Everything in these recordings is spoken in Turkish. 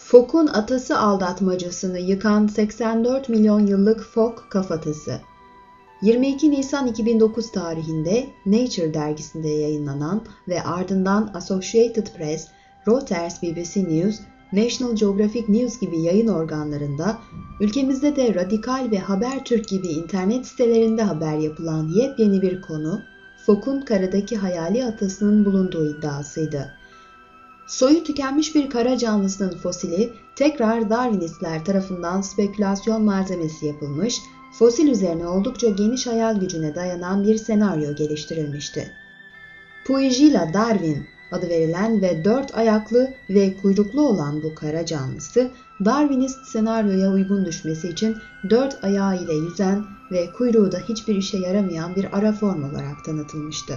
Fokk'un atası aldatmacasını yıkan 84 milyon yıllık Fokk kafatası. 22 Nisan 2009 tarihinde Nature dergisinde yayınlanan ve ardından Associated Press, Reuters, BBC News, National Geographic News gibi yayın organlarında, ülkemizde de Radikal ve Habertürk gibi internet sitelerinde haber yapılan yepyeni bir konu, Fokk'un karadaki hayali atasının bulunduğu iddiasıydı. Soyu tükenmiş bir kara canlısının fosili tekrar Darwinistler tarafından spekülasyon malzemesi yapılmış, fosil üzerine oldukça geniş hayal gücüne dayanan bir senaryo geliştirilmişti. Puigila Darwin adı verilen ve 4 ayaklı ve kuyruklu olan bu kara canlısı, Darwinist senaryoya uygun düşmesi için 4 ayağı ile yüzen ve kuyruğu da hiçbir işe yaramayan bir ara form olarak tanıtılmıştı.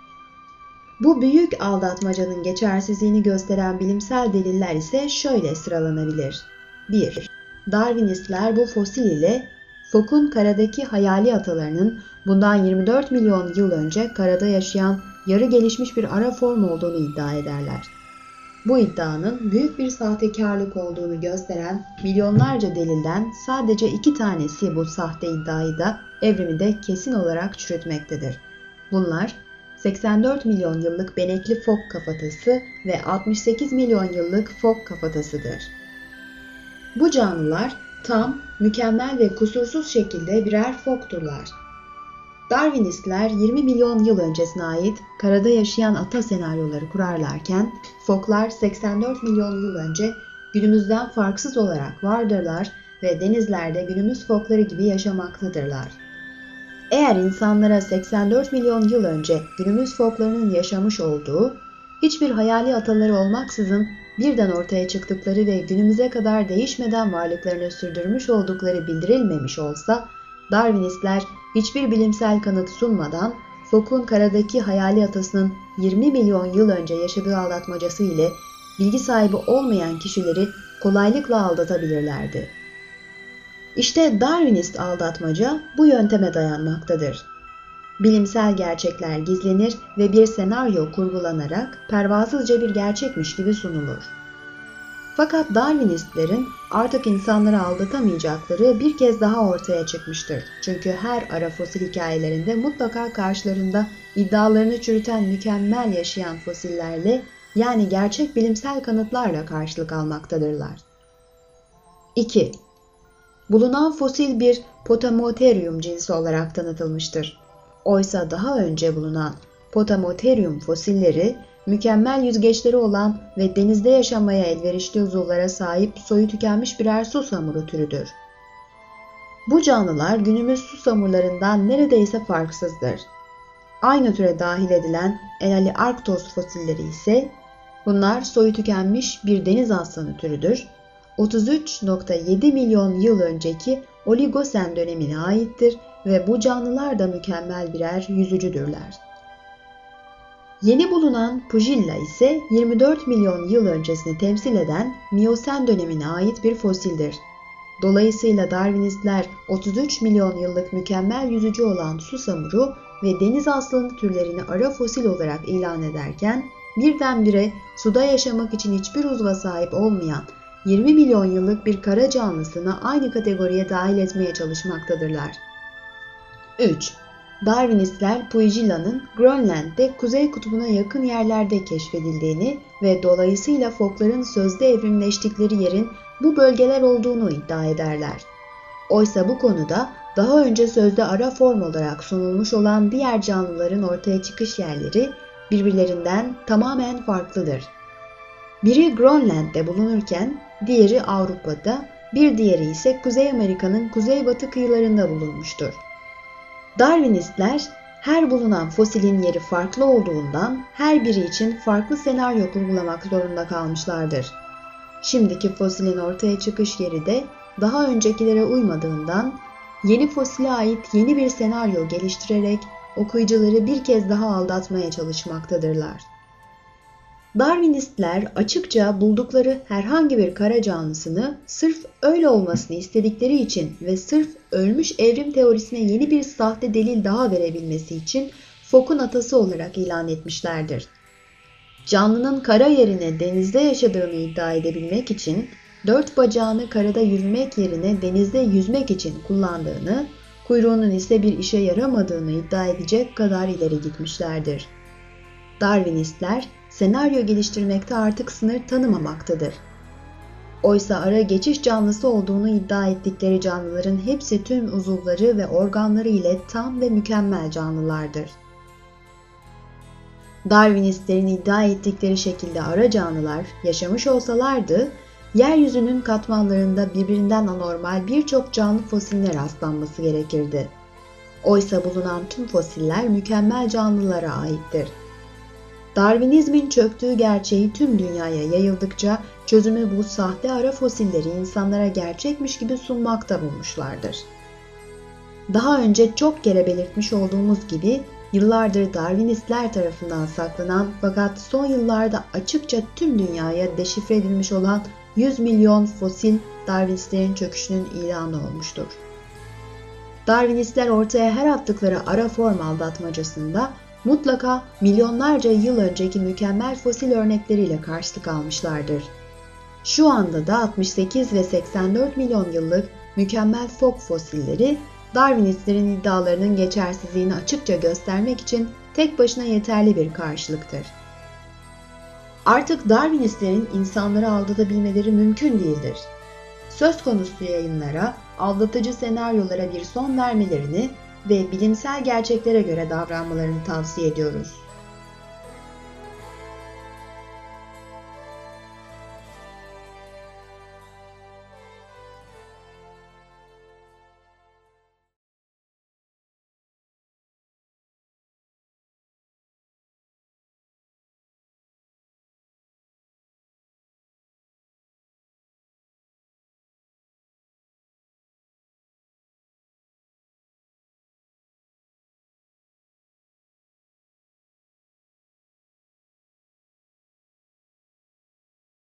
Bu büyük aldatmacanın geçersizliğini gösteren bilimsel deliller ise şöyle sıralanabilir. 1. Darwinistler bu fosil ile Fokk'un karadaki hayali atalarının bundan 24 milyon yıl önce karada yaşayan yarı gelişmiş bir ara form olduğunu iddia ederler. Bu iddianın büyük bir sahtekarlık olduğunu gösteren milyonlarca delilden sadece 2 tanesi bu sahte iddiayı da evrimi de kesin olarak çürütmektedir. Bunlar 84 milyon yıllık benekli Fokk kafatası ve 68 milyon yıllık Fokk kafatasıdır. Bu canlılar tam, mükemmel ve kusursuz şekilde birer Fokk'turlar. Darwinistler 20 milyon yıl öncesine ait karada yaşayan ata senaryoları kurarlarken, Fokk'lar 84 milyon yıl önce günümüzden farksız olarak vardırlar ve denizlerde günümüz Fokk'ları gibi yaşamaktadırlar. Eğer insanlara 84 milyon yıl önce günümüz Fokk'larının yaşamış olduğu, hiçbir hayali ataları olmaksızın birden ortaya çıktıkları ve günümüze kadar değişmeden varlıklarını sürdürmüş oldukları bildirilmemiş olsa, Darwinistler hiçbir bilimsel kanıt sunmadan Fokk'un karadaki hayali atasının 20 milyon yıl önce yaşadığı aldatmacası ile bilgi sahibi olmayan kişileri kolaylıkla aldatabilirlerdi. İşte Darwinist aldatmaca bu yönteme dayanmaktadır. Bilimsel gerçekler gizlenir ve bir senaryo kurgulanarak pervasızca bir gerçekmiş gibi sunulur. Fakat Darwinistlerin artık insanları aldatamayacakları bir kez daha ortaya çıkmıştır. Çünkü her ara fosil hikayelerinde mutlaka karşılarında iddialarını çürüten mükemmel yaşayan fosillerle, yani gerçek bilimsel kanıtlarla karşılık almaktadırlar. 2. Bulunan fosil bir Potamotherium cinsi olarak tanıtılmıştır. Oysa daha önce bulunan Potamotherium fosilleri, mükemmel yüzgeçleri olan ve denizde yaşamaya elverişli uzuvlara sahip soyu tükenmiş birer susamuru türüdür. Bu canlılar günümüz susamurlarından neredeyse farksızdır. Aynı türe dahil edilen Enaliarctos fosilleri ise, bunlar soyu tükenmiş bir deniz aslanı türüdür. 33,7 milyon yıl önceki Oligosen dönemine aittir ve bu canlılar da mükemmel birer yüzücüdürler. Yeni bulunan Puigila ise 24 milyon yıl öncesini temsil eden Miyosen dönemine ait bir fosildir. Dolayısıyla Darwinistler 33 milyon yıllık mükemmel yüzücü olan susamuru ve deniz aslanı türlerini ara fosil olarak ilan ederken, birdenbire suda yaşamak için hiçbir uzva sahip olmayan 20 milyon yıllık bir kara canlısını aynı kategoriye dahil etmeye çalışmaktadırlar. 3. Darwinistler Puigila'nın Grönland'de Kuzey Kutbu'na yakın yerlerde keşfedildiğini ve dolayısıyla Fokk'ların sözde evrimleştikleri yerin bu bölgeler olduğunu iddia ederler. Oysa bu konuda daha önce sözde ara form olarak sunulmuş olan diğer canlıların ortaya çıkış yerleri birbirlerinden tamamen farklıdır. Biri Grönland'de bulunurken diğeri Avrupa'da, bir diğeri ise Kuzey Amerika'nın kuzeybatı kıyılarında bulunmuştur. Darwinistler her bulunan fosilin yeri farklı olduğundan her biri için farklı senaryo kurgulamak zorunda kalmışlardır. Şimdiki fosilin ortaya çıkış yeri de daha öncekilere uymadığından yeni fosile ait yeni bir senaryo geliştirerek okuyucuları bir kez daha aldatmaya çalışmaktadırlar. Darwinistler açıkça buldukları herhangi bir kara canlısını sırf öyle olmasını istedikleri için ve sırf ölmüş evrim teorisine yeni bir sahte delil daha verebilmesi için Fokk'un atası olarak ilan etmişlerdir. Canlının kara yerine denizde yaşadığını iddia edebilmek için Dört bacağını karada yürümek yerine denizde yüzmek için kullandığını, kuyruğunun ise bir işe yaramadığını iddia edecek kadar ileri gitmişlerdir. Darwinistler senaryo geliştirmekte artık sınır tanımamaktadır. Oysa ara geçiş canlısı olduğunu iddia ettikleri canlıların hepsi tüm uzuvları ve organları ile tam ve mükemmel canlılardır. Darwinistlerin iddia ettikleri şekilde ara canlılar yaşamış olsalardı, yeryüzünün katmanlarında birbirinden anormal birçok canlı fosiline rastlanması gerekirdi. Oysa bulunan tüm fosiller mükemmel canlılara aittir. Darwinizmin çöktüğü gerçeği tüm dünyaya yayıldıkça çözümü bu sahte ara fosilleri insanlara gerçekmiş gibi sunmakta bulmuşlardır. Daha önce çok kere belirtmiş olduğumuz gibi yıllardır Darwinistler tarafından saklanan fakat son yıllarda açıkça tüm dünyaya deşifre edilmiş olan 100 milyon fosil Darwinistlerin çöküşünün ilanı olmuştur. Darwinistler ortaya her attıkları ara form aldatmacasında mutlaka milyonlarca yıl önceki mükemmel fosil örnekleriyle karşılık almışlardır. Şu anda da 68 ve 84 milyon yıllık mükemmel fok fosilleri Darwinistlerin iddialarının geçersizliğini açıkça göstermek için tek başına yeterli bir karşılıktır. Artık Darwinistlerin insanları aldatabilmeleri mümkün değildir. Söz konusu yayınlara, aldatıcı senaryolara bir son vermelerini ve bilimsel gerçeklere göre davranmalarını tavsiye ediyoruz.